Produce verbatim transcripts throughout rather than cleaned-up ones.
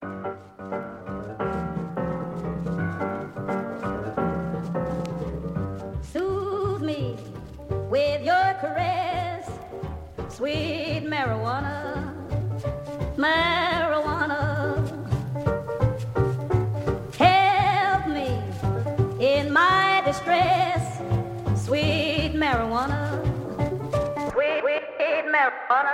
Soothe me with your caress, sweet marijuana, marijuana. Help me in my distress, sweet marijuana, sweet, sweet marijuana.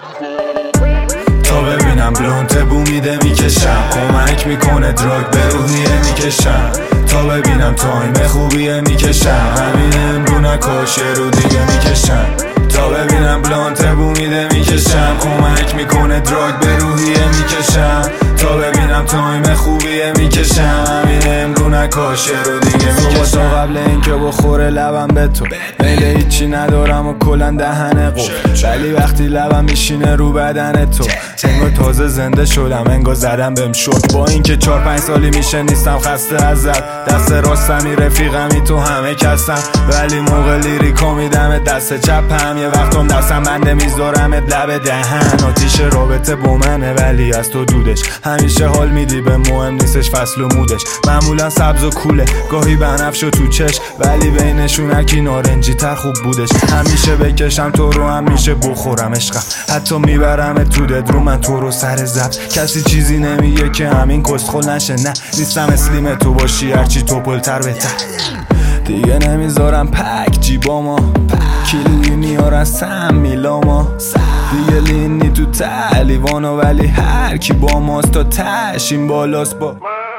تا ببینم بلونت بو میده میکشم، کمک میکنه دراگ به روحیه میکشم. تا ببینم تایم خوبیه میکشم، همین امرو نکاشه رو دیگه میکشم. تا ببینم بلونت بو میده میکشم، کمک میکنه دراگ به روحیه میکشم. تا ببینم تایم خوبیه میکشم، همین امرو نکاشه رو دیگه میکشم. تا قبل اینکه بخوره لبم به تو میل هیچی ندارم و کلن دهن قول، ولی وقتی لبم میشینه رو بدن تو انگار تازه زنده شدم، انگار زدم بهم شد. با اینکه چار پنج سالی میشه نیستم خسته ازت، دست راستمی رفیقمی تو همه کسم، ولی موقع لیریکو میدمت دست چپم. یه وقتم دستم بنده میذارمت لب دهن، آتیش رابطه با منه ولی از تو دودش، همیشه حال میدی به مهم نیستش فصل و مودش. معمولا سبز و کوله گاهی بنفش و تو چش، ولی بینشون اکی نارنجی تر خوب بودش. همیشه بکشم تو رو همیشه بخورم عشقم، حتی میبرم تو دد رو من تو رو سر زبط. کسی چیزی نمیگه که همین کستخل نشه، نه نیستم اسلیم تو باشی هرچی تو پلتر بهتر. دیگه نمیذارم پک جیباما، کیلویی میارن سم میلاما، دیگه لینی تو تلیوانو، ولی هر کی با ماست تا تش این بالاست. با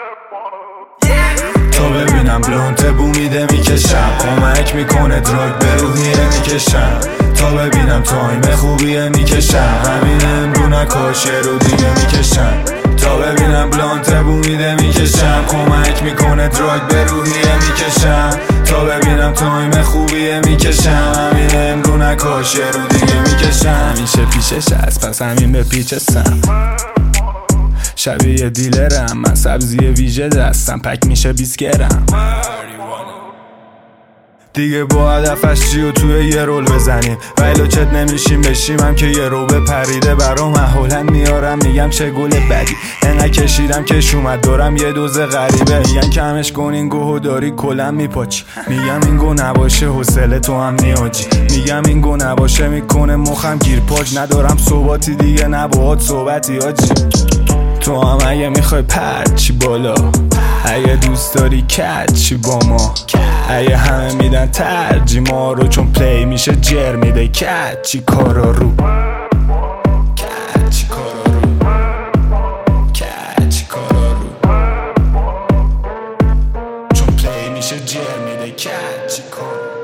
تا ببینم بلونت بو میده میکشم، کمک میکنه دراگ به روحیه میکشم. تا ببینم تایم خوبیه میکشم، همین امرو نکاشه رو دیگه میکشم. تا ببینم بلونت بو میده میکشم، کمک میکنه دراگ به روحیه میکشم. تا ببینم تایم خوبیه میکشم، همین امرو نکاشه رو دیگه میکشم. همیشه پیشش هست پس همین به پیچ سم، شبیه دیلرم من سبزی ویژه دستم، پک میشه بیست گرم. دیگه با هدفش چی و توی یه رول بزنیم، ویلو چت نمیشیم بشیم هم که یه رو بپریده برام محولن میارم میگم چه گل بدی. انقدر کشیدم کش اومد دارم یه دوز غریبه، میگن کمش کن این گوهو داری کلم میپاچی، میگم این گو نباشه حوصله تو هم نیاجی، میگم این گو نباشه میکنه مخم گیر پاج، ندارم ثباتی دیگه نباهات صحبتی آجی. تو هم اگه میخوای پرچی بالا، اگه دوست داری کچی با ما، اگه همه میدن ترجی ما رو، چون پلی میشه جر میده کچی کارا رو، کچی کارا رو، کچی کارا رو، چون پلی میشه جر میده کچی کارا رو.